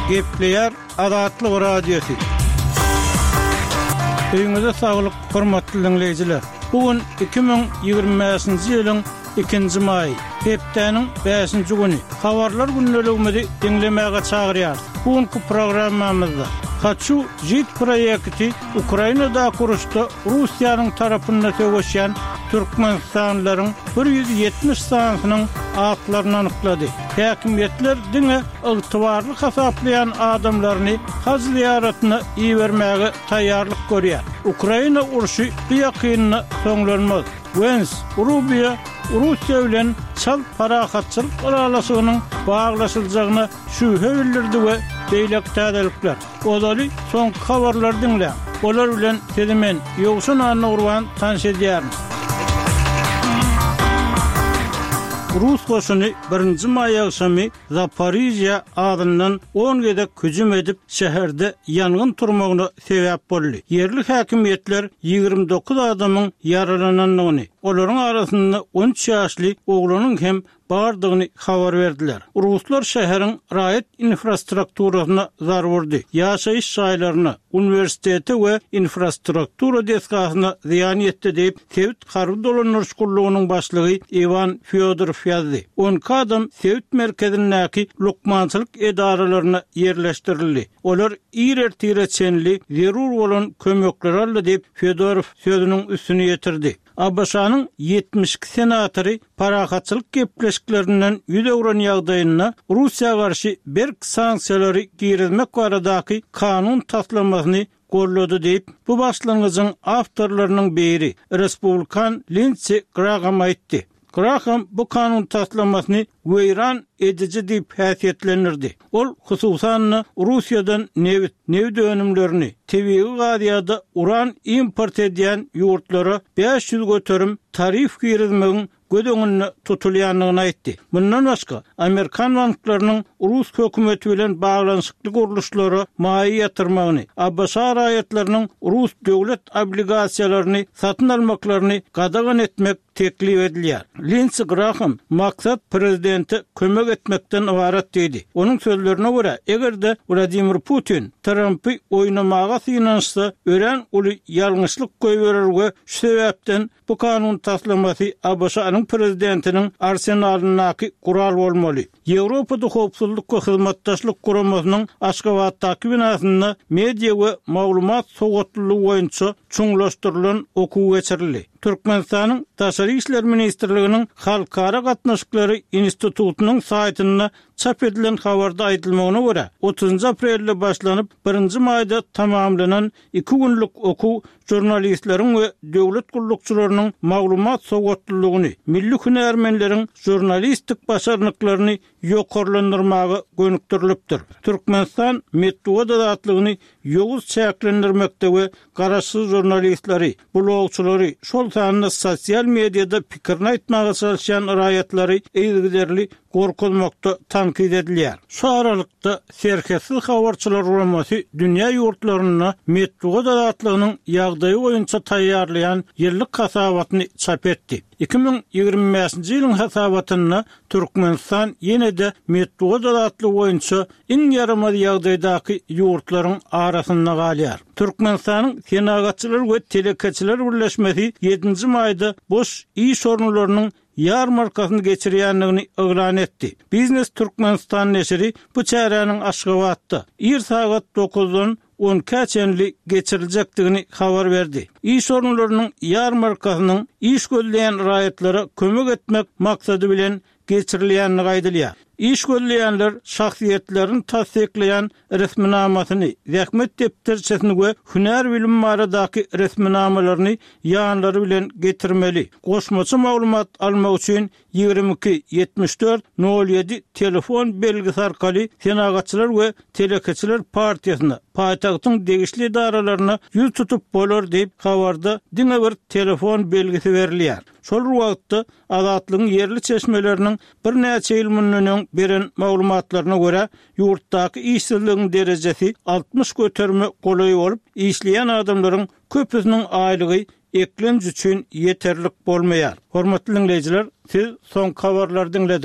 Gepleyer Azatlyk Radiosu. Öňüňizde saglyk, hormatly dinleyijiler. Bugün 2025-nji ýylyň 2-nji maý, hepdeniň 5-nji güni. Habarlar günneligimizi dinlemäge çagyrýar. Bugünkü programmamyzda Haçu JIT projekti Ukrainada kuruşda Russiýanyň tarapyndan kögeşýän Türkmenistanlaryň 170 sanynyň atlaryny anyklady. Häkimetler diňe ygtybarly hasaplayan adamlaryny haz ziyaretine iýermäge taýýarlyk görýär. Ukraina uruşy bu ýakynyny soňlanmaz. Wens Rubio Russiýa bilen çal parahatçylyk aralaşygynyň baglaşylajagyna şübhe bildirdi we beýlek täzelikler. Odaly soň habarlar dinle. Olar bilen tezemen ýogşun anyny urwan tanış edýärmiz. Rus goşuny 1-nji maý akşamy Zaporizhia adyndan 10 gedek hüjüm edip şäherde ýangyn turmagyna sebäp boldy. Yerli häkimetler 29 adamyň yaralananyny, olaryň arasynda 13 ýaşly oglanyň hem bardygyny habar berdiler. Ruslar şäheriň raýat infrastrukturasyna zarar berdi. Ýaşaýyş şaýlaryna, universitete we infrastruktura deskasyna ziýan ýetdi diýip Sewit garry dolanýarçylygynyň başlygy Ivan Fyodorov ýazdy. 10 adam Sewit merkezindäki lukmançylyk edaralaryna ýerleşdirildi. Olar ýer-tireçenli zerur bolan kömekler aldy diýip Fyodorov sözüniň üstüne ýetirdi. Abaşanyň 72 senatory parahatçylyk gepleşiklerinden ýüze uran ýagdaýyna Russiýa garşy berk sanksiýalary girizmek baradaky kanun taslamasyny gorlady diýip bu başlangyjyň awtorlarynyň biri Respublikan Lindsey Graham aýtdy. Graham bu kanun taslamasyny weýran edici diýip häsiýetlenirdi. Ol hususan Russiýadan neft dönümlerini, tebii gaziýada uran import edýän ýurtlara 500 göterim tarif girizmegiň gödeňini tutulýanlygyny aýtdy. Bundan başga Amerikan banklarynyň Rus hökümeti bilen baglanyşykly guruluşlary maýy ýatyrmagyny, ABC raýatlarynyň Rus döwlet obligasiýalaryny satyn almaklaryny gadagan etmek teklip edilýär. Lindsey Graham maksat prezidenti kömek etmekden ibaret diýdi. Onuň sözlerine görä, egerde Vladimir Putin Trumpy oýnamaga synansa, ören uly ýalňyşlyk goýberer we şu sebäpden bu kanun taslamasy ABŞ-nyň prezidentiniň arsenalyndaky kural bolmaly. Ýewropada howpsuzlyk we hyzmatdaşlyk guramasynyň Aşgabatdaky binasynda media we maglumat sogatlygy boýunça çuňlaşdyrylan okuw geçirildi. Türkmenistanyň Taşary işler ministrliginiň halkara gatnaşyklary institutunyň saýtynda çap edilen habarda aýdylmagyna görä 30 aprelde başlanyp 1-nji maýda tamamlanan 2 günlük okuw jurnalistleriň we döwlet gullukçylarynyň maglumat sogatlylygyny, milli hünärmenleriň jurnalistik başarnyklaryny ýokarlandyrmagy gönükdirilipdir. Türkmenistan medeniýet azatlygyny ýoguz çäklendirmekde we garaşsyz jurnalistleri, blogçylary, şol sanyny sosial mediada pikirini aýtmaga çalışan raýatlary eýdilerli gorkulmakda tankid edilýär. Şu aralykda serkesil habarçylar guramasy dünýä ýurtlaryna medeniýet azatlygynyň ýagdaýy boýunça taýýarlayan ýyllyk hasabatyny çap etdi. 2025-nji ýylyň hasabatyna Türkmenistan ýene-de medeniýet azatlygy boýunça iň ýaramaz ýagdaýdaky ýurtlaryň arasynda galýar. Türkmenistanyň senagatçylar we telekeçiler birleşmesi 7-nji maýda boş iş orunlarynyň ýarmarkasyny geçirýänligini oglan etdi. Biznes Türkmenistan neşri bu çäräniň Aşgabatda ir saat 9-dan 10-käçenli geçiriljekdigini habar berdi. İş orunlarynyň ýarmarkasynyň iş gözleýän raýatlara kömek etmek maksady bilen geçirilýänligi aýdylýar. İş gözleýänler şahsiýetlerini tasdikleýän resminamasyny, zähmet depterçesini we hünär bilim baradaky resminamalaryny ýanlary bilen getirmeli. Goşmaçy maglumat almak üçin 22 74 07 telefon belgisi arkaly senagatçylar we telekeçiler partiýasyna, paýtagtyň degişli idaralaryna ýüz tutup bolar diýip habarda diňe bir telefon belgisi berilýär. Şol wagtda azatlygyň yerli çeşmeleriniň bir näçe ýyl mundan beren maglumatlaryna görä ýurtdaky işsizligiň derejesi 60 göterme golay bolup, işleýän adamlaryň köpüsiniň aýlygy eklenç üçin yeterlik bolmaýar. Hormatly dinleyijiler, siz soň habarlary dinlediniz.